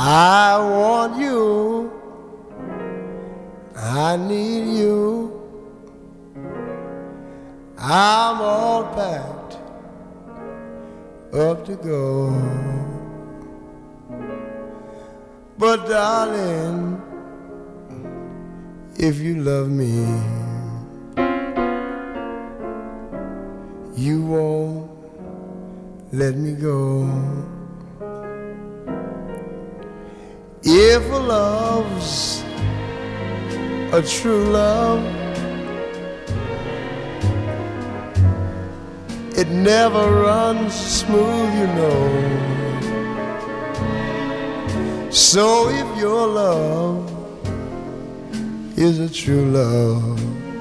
I want you, I need you. I'm all packed up to go. But darling, if you love me, you won't let me go. If a love's a true love, it never runs smooth, you know. So if your love is a true love,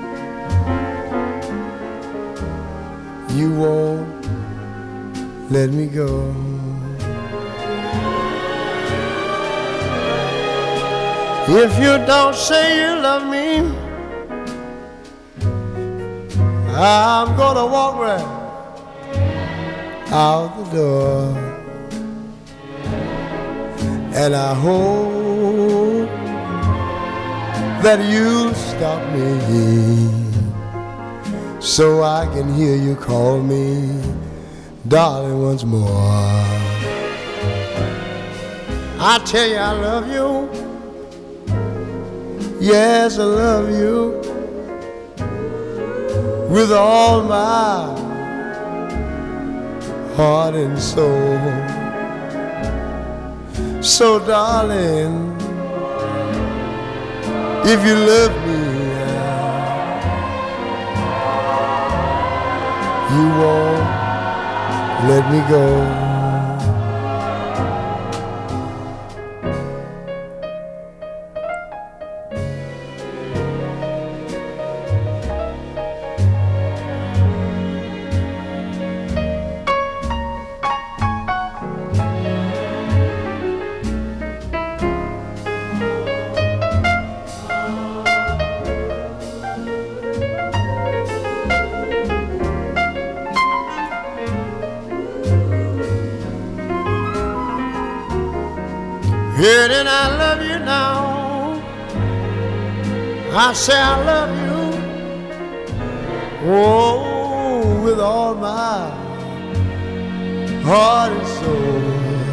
you won't let me go. If you don't say you love me, I'm gonna walk right out the door. And I hope that you'll stop me so I can hear you call me darling once more. I tell you I love you. Yes, I love you with all my heart and soul. So darling, if you love me, you won't let me go. Here and I love you now. I say I love you, oh, with all my heart and soul.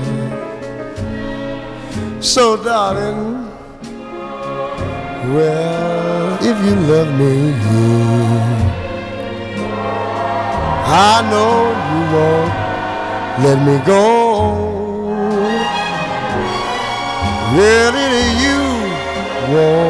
So darling, well, if you love me, I know you won't let me go. Really, you won't